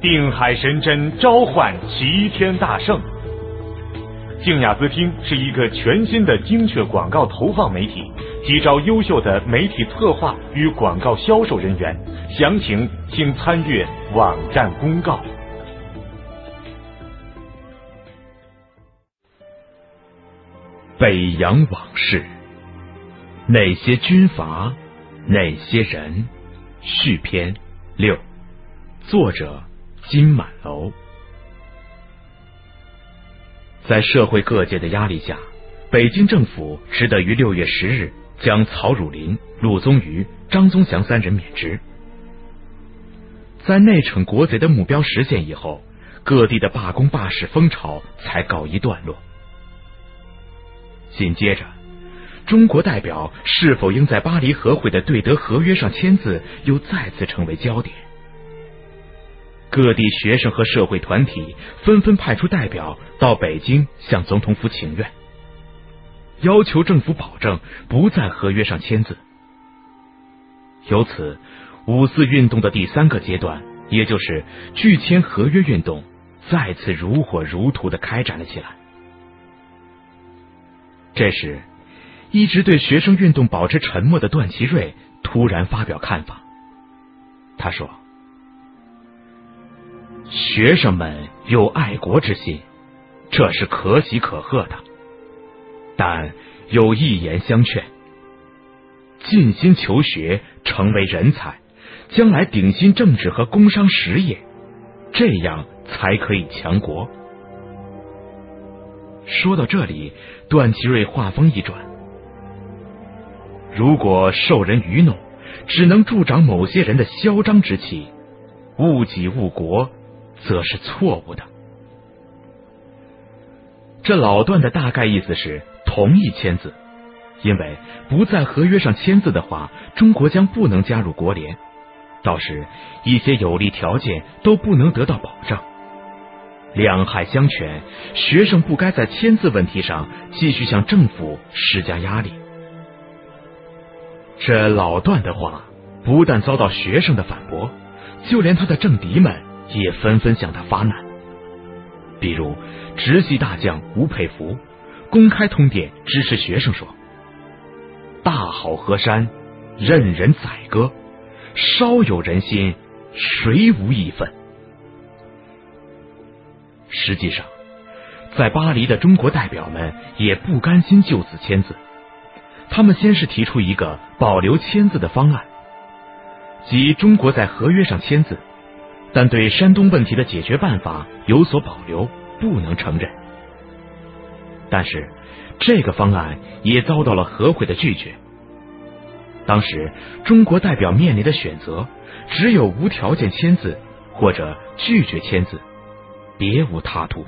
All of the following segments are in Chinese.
定海神针召唤齐天大圣。静雅思听是一个全新的精确广告投放媒体，急招优秀的媒体策划与广告销售人员，详情请参阅网站公告。 北洋往事，哪些军阀，哪些人？续篇6，作者金满楼。在社会各界的压力下，北京政府只得于6月10日将曹汝霖、陆宗舆、张宗祥3人免职。在内惩国贼的目标实现以后，各地的罢工罢市风潮才告一段落。紧接着，中国代表是否应在巴黎和会的对德合约上签字，又再次成为焦点。各地学生和社会团体纷纷派出代表到北京向总统府请愿，要求政府保证不在合约上签字。由此，5四运动的第3个阶段，也就是拒签合约运动，再次如火如荼地开展了起来。这时，一直对学生运动保持沉默的段祺瑞突然发表看法。他说：学生们有爱国之心，这是可喜可贺的，但有一言相劝：尽心求学，成为人才，将来顶新政治和工商实业，这样才可以强国。说到这里，段祺瑞话锋一转：如果受人愚弄，只能助长某些人的嚣张之气，误己误国，则是错误的。这老段的大概意思是同意签字，因为不在合约上签字的话，中国将不能加入国联，到时一些有利条件都不能得到保障。两害相权，学生不该在签字问题上继续向政府施加压力。这老段的话不但遭到学生的反驳，就连他的政敌们也纷纷向他发难。比如直系大将吴佩孚公开通电支持学生说：大好河山，任人宰割，稍有人心，谁无义愤。实际上，在巴黎的中国代表们也不甘心就此签字，他们先是提出一个保留签字的方案，即中国在合约上签字，但对山东问题的解决办法有所保留，不能承认。但是这个方案也遭到了和会的拒绝。当时中国代表面临的选择只有无条件签字或者拒绝签字，别无他途。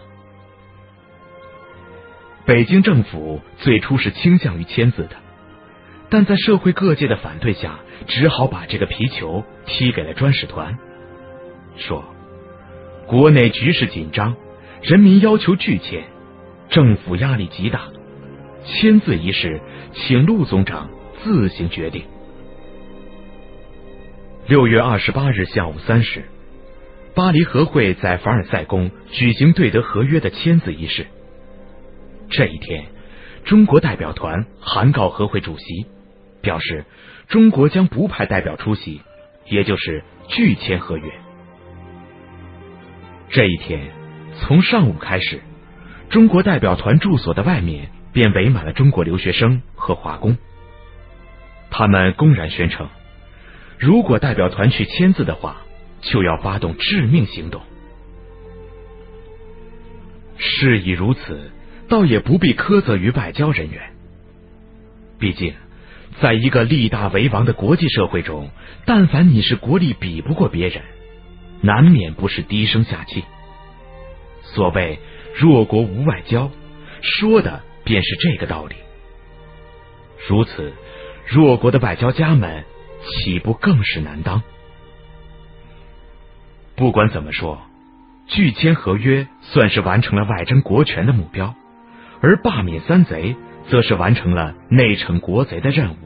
北京政府最初是倾向于签字的，但在社会各界的反对下，只好把这个皮球踢给了专使团，说国内局势紧张，人民要求拒签，政府压力极大，签字一事请陆总长自行决定。6月28日下午3时，巴黎和会在凡尔赛宫举行对德合约的签字仪式。这一天，中国代表团函告和会主席，表示中国将不派代表出席，也就是拒签合约。这一天从上午开始，中国代表团住所的外面便围满了中国留学生和华工。他们公然宣称，如果代表团去签字的话，就要发动致命行动。事已如此，倒也不必苛责于外交人员。毕竟在一个力大为王的国际社会中，但凡你是国力比不过别人，难免不是低声下气。所谓弱国无外交，说的便是这个道理。如此，弱国的外交家们岂不更是难当？不管怎么说，拒签合约算是完成了外争国权的目标，而罢免三贼则是完成了内惩国贼的任务。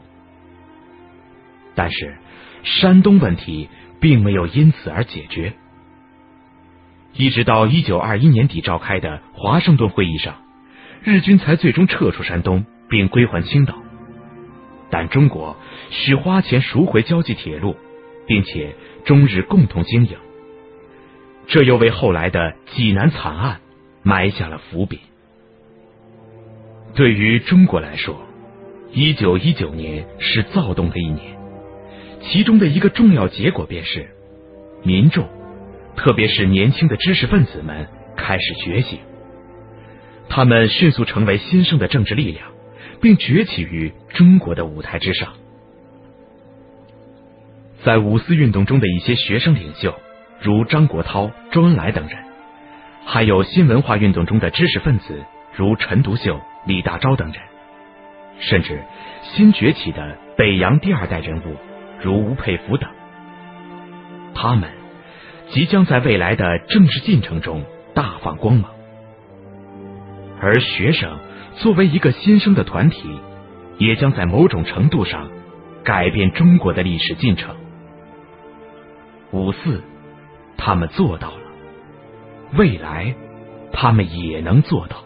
但是山东问题并没有因此而解决。 一直到1921年底召开的华盛顿会议上，日军才最终撤出山东并归还青岛。但中国需花钱赎回胶济铁路，并且中日共同经营，这又为后来的济南惨案埋下了伏笔。对于中国来说，1919年是躁动的一年，其中的一个重要结果便是民众，特别是年轻的知识分子们开始觉醒，他们迅速成为新生的政治力量，并崛起于中国的舞台之上。在五四运动中的一些学生领袖，如张国焘、周恩来等人，还有新文化运动中的知识分子，如陈独秀、李大钊等人，甚至新崛起的北洋第二代人物，如吴佩孚等，他们即将在未来的政治进程中大放光芒。而学生作为一个新生的团体，也将在某种程度上改变中国的历史进程。五四，他们做到了，未来他们也能做到。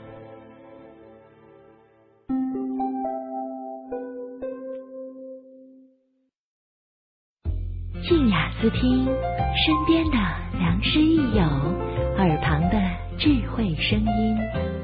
静雅思听，身边的良师益友，耳旁的智慧声音。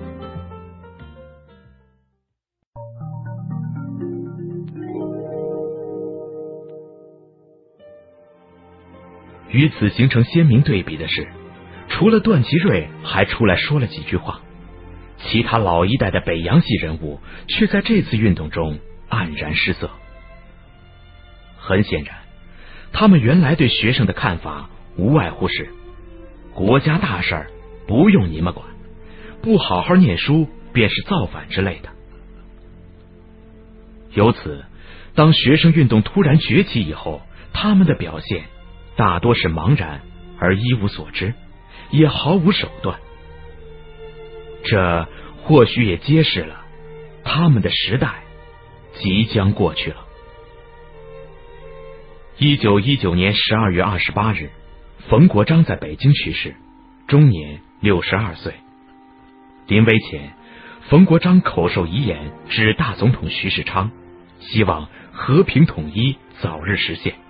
与此形成鲜明对比的是，除了段祺瑞还出来说了几句话，其他老一代的北洋系人物却在这次运动中黯然失色。很显然，他们原来对学生的看法无外乎是国家大事儿不用你们管，不好好念书便是造反之类的。由此，当学生运动突然崛起以后，他们的表现大多是茫然而一无所知，也毫无手段。这或许也揭示了他们的时代即将过去了。1919年12月28日，冯国璋在北京去世，终年62岁。临危前，冯国璋口授遗言致大总统徐世昌，希望和平统一早日实现。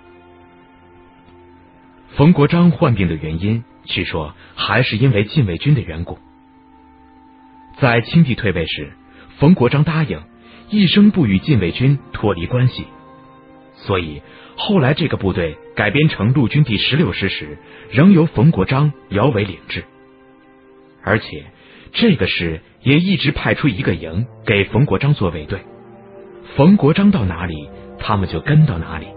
冯国璋患病的原因，据说还是因为禁卫军的缘故。在清帝退位时，冯国璋答应一生不与禁卫军脱离关系，所以后来这个部队改编成陆军第16师时，仍由冯国璋姚伟领制，而且这个师也一直派出一个营给冯国璋做卫队，冯国璋到哪里，他们就跟到哪里。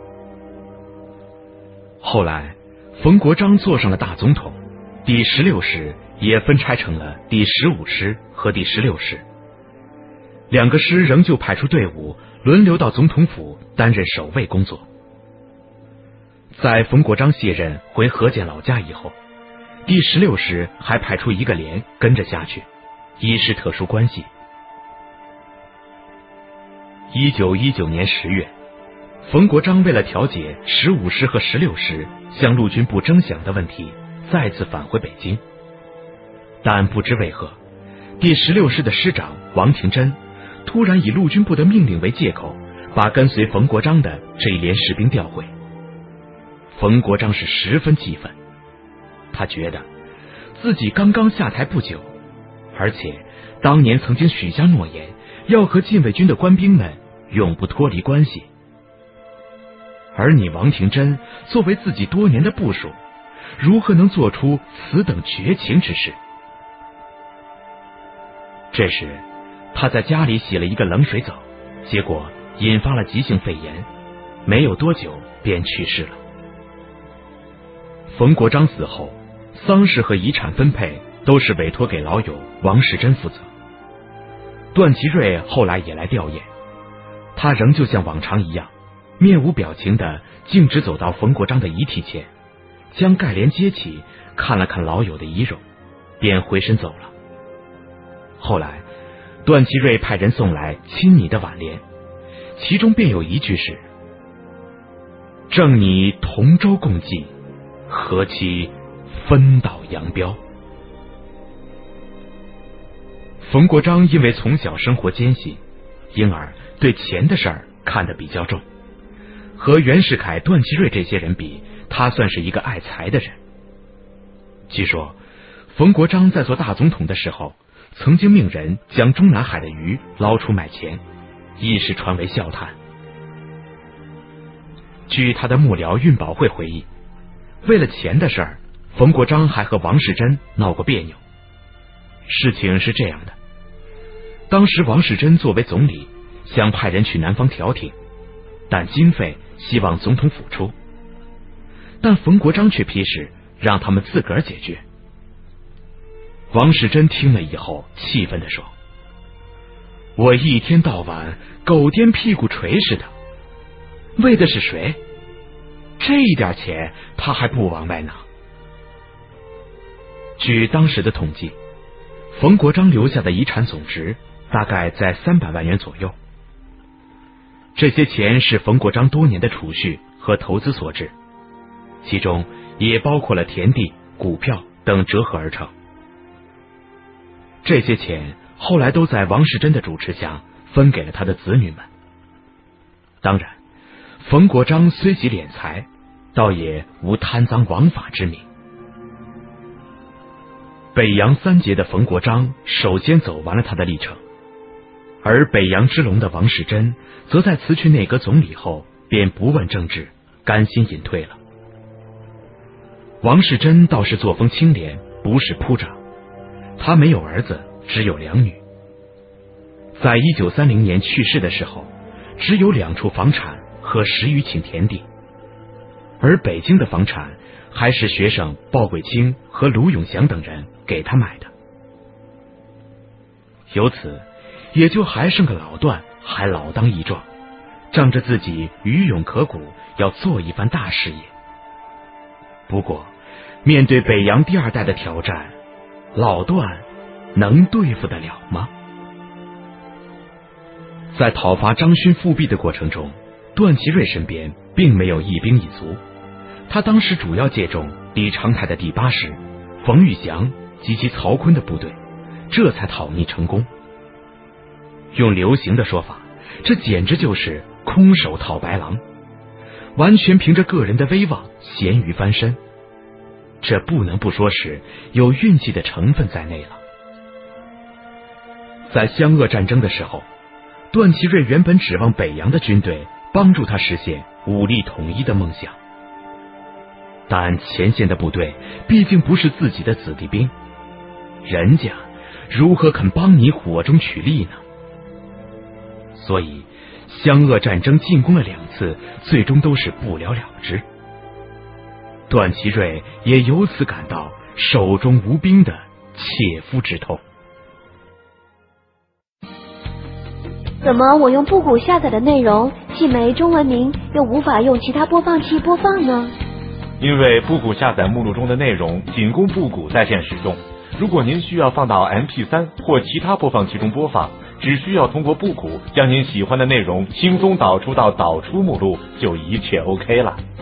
后来冯国璋做上了大总统，第16师也分拆成了第15师和第16师，两个师仍旧派出队伍轮流到总统府担任守卫工作。在冯国璋卸任回河间老家以后，第16师还派出一个连跟着下去，以示特殊关系。1919年10月，冯国璋为了调解15师和16师向陆军部争饷的问题，再次返回北京。但不知为何，第16师的师长王廷珍突然以陆军部的命令为借口，把跟随冯国璋的这一连士兵调回。冯国璋是十分气愤，他觉得自己刚刚下台不久，而且当年曾经许下诺言，要和禁卫军的官兵们永不脱离关系。而你王廷珍作为自己多年的部属，如何能做出此等绝情之事？这时他在家里洗了一个冷水澡，结果引发了急性肺炎，没有多久便去世了。冯国璋死后，丧事和遗产分配都是委托给老友王士珍负责。段祺瑞后来也来吊唁，他仍旧像往常一样，面无表情地径直走到冯国璋的遗体前，将盖帘揭起，看了看老友的遗容，便回身走了。后来段祺瑞派人送来亲你的挽联，其中便有一句是：正你同舟共济，何其分道扬镳。 冯国璋因为从小生活艰辛，因而对钱的事儿看得比较重。和袁世凯、段祺瑞这些人比，他算是一个爱财的人。据说冯国璋在做大总统的时候，曾经命人将中南海的鱼捞出卖钱，一时传为笑谈。据他的幕僚运保会回忆，为了钱的事儿，冯国璋还和王世贞闹过别扭。事情是这样的，当时王世贞作为总理，想派人去南方调停，但经费希望总统府出，但冯国璋却批示让他们自个儿解决。王世贞听了以后气愤地说，我一天到晚狗颠屁股锤似的，为的是谁？这一点钱他还不往外拿。据当时的统计，冯国璋留下的遗产总值大概在300万元左右。这些钱是冯国璋多年的储蓄和投资所致，其中也包括了田地、股票等折合而成。这些钱后来都在王世贞的主持下分给了他的子女们。当然，冯国璋虽喜敛财，倒也无贪赃枉法之名。北洋三杰的冯国璋首先走完了他的历程，而北洋之龙的王世贞则在辞去内阁总理后便不问政治，甘心隐退了。王世贞倒是作风清廉，不是铺张，他没有儿子，只有2女。在1930年去世的时候，只有2处房产和10余顷田地，而北京的房产还是学生鲍贵卿和卢永祥等人给他买的。由此也就还剩个老段，还老当益壮，仗着自己余勇可鼓，要做一番大事业。不过面对北洋第2代的挑战，老段能对付得了吗？在讨伐张勋复辟的过程中，段祺瑞身边并没有一兵一卒，他当时主要借重李长泰的第8师、冯玉祥及其曹锟的部队，这才讨逆成功。用流行的说法，这简直就是空手套白狼，完全凭着个人的威望咸鱼翻身，这不能不说是有运气的成分在内了。在湘鄂战争的时候，段祺瑞原本指望北洋的军队帮助他实现武力统一的梦想，但前线的部队毕竟不是自己的子弟兵，人家如何肯帮你火中取栗呢？所以湘鄂战争进攻了2次，最终都是不了了之。段祺瑞也由此感到手中无兵的切肤之痛。 怎么我用布谷下载的内容既没中文名，又无法用其他播放器播放呢？ 因为布谷下载目录中的内容仅供布谷在线使用，如果您需要放到 MP3 或其他播放器中播放，只需要通过布谷将您喜欢的内容轻松导出到导出目录，就一切 OK 了。